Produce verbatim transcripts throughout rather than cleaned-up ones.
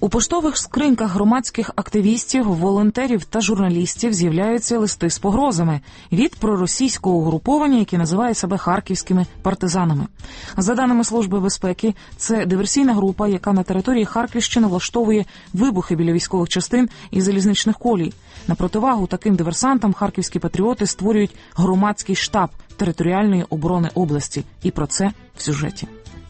У поштових скриньках громадських активістів, волонтерів та журналістів з'являються листи з погрозами від проросійського угруповання, яке називає себе харківськими партизанами. За даними Служби безпеки, це диверсійна група, яка на території Харківщини влаштовує вибухи біля військових частин і залізничних колій. На противагу таким диверсантам харківські патріоти створюють громадський штаб територіальної оборони області. І про це в сюжеті.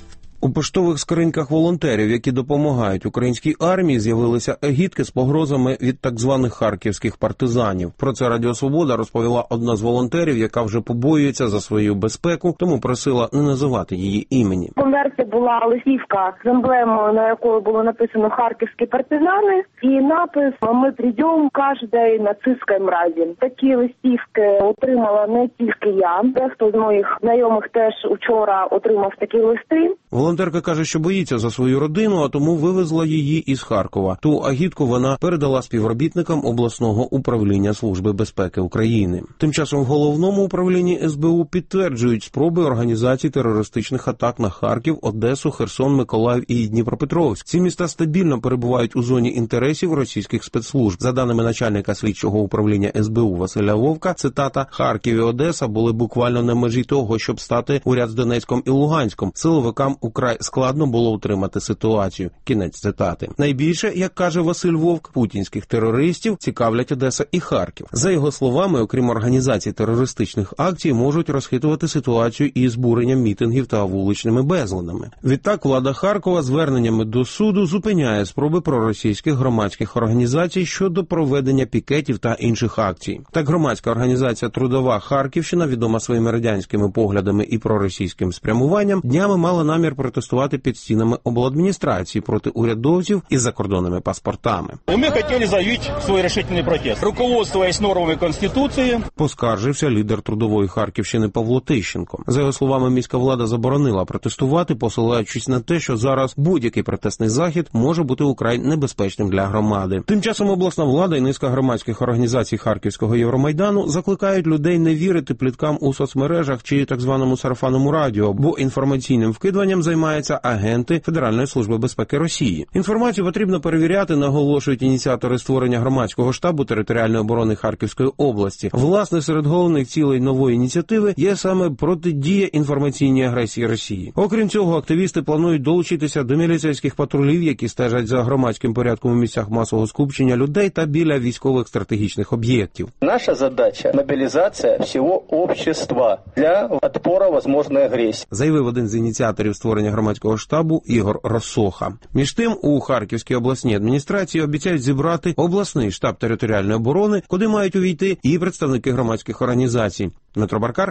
У поштових скриньках волонтерів, які допомагають українській армії, з'явилися агітки з погрозами від так званих харківських партизанів. Про це Радіо Свобода розповіла одна з волонтерів, яка вже побоюється за свою безпеку, тому просила не називати її імені. В конверті була листівка з емблемою, на якої було написано «Харківські партизани», і напис «Ми прийдемо кожній нацистській мразі». Такі листівки отримала не тільки я, дехто з моїх знайомих теж учора отримав такі листи. Волонтерка каже, що боїться за свою родину, а тому вивезла її із Харкова. Ту агітку вона передала співробітникам обласного управління Служби безпеки України. Тим часом в головному управлінні ес бе у підтверджують спроби організації терористичних атак на Харків, Одесу, Херсон, Миколаїв і Дніпропетровськ. Ці міста стабільно перебувають у зоні інтересів російських спецслужб. За даними начальника слідчого управління ес бе у Василя Вовка, цитата, «Харків і Одеса були буквально на межі того, щоб стати у ряд з Донецьком і Луганськом. Силовикам украй складно було утримати ситуацію». Кінець цитати. Найбільше, як каже Василь Вовк, путінських терористів цікавлять Одеса і Харків. За його словами, окрім організації терористичних акцій, можуть розхитувати ситуацію і збуренням мітингів та вуличними безладами. Відтак, влада Харкова зверненнями до суду зупиняє спроби проросійських громадських організацій щодо проведення пікетів та інших акцій. Так, громадська організація «Трудова Харківщина», відома своїми радянськими поглядами і проросійським спрямуванням, днями мала намір протестувати під стінами обладміністрації проти урядовців із закордонними паспортами. Ми хотіли заявити свій рішительний протест. Руководствуясь нормами Конституції, поскаржився лідер Трудової Харківщини Павло Тищенко. За його словами, міська влада заборонила протестувати, посилаючись на те, що зараз будь-який протестний захід може бути украй небезпечним для громади. Тим часом обласна влада і низка громадських організацій Харківського Євромайдану закликають людей не вірити пліткам у соцмережах чи так званому сарафанному радіо, бо інформаційним вкидуванням займаються агенти Федеральної служби безпеки Росії. Інформацію потрібно перевіряти, наголошують ініціатори створення громадського штабу територіальної оборони Харківської області. Власне, серед головних цілей нової ініціативи є саме протидія інформаційній агресії Росії. Окрім цього, активісти планують долучитися до міліцейських патрулів, які стежать за громадським порядком у місцях масового скупчення людей та біля військових стратегічних об'єктів. Наша задача – мобілізація всього общества для відпору можливої агресії, заявив один з ініціаторів створення громадського штабу Ігор Росоха. Між тим, у Харківській обласній адміністрації обіцяють зібрати обласний штаб територіальної оборони, куди мають увійти і представники громадських організацій. Дмитро Баркар,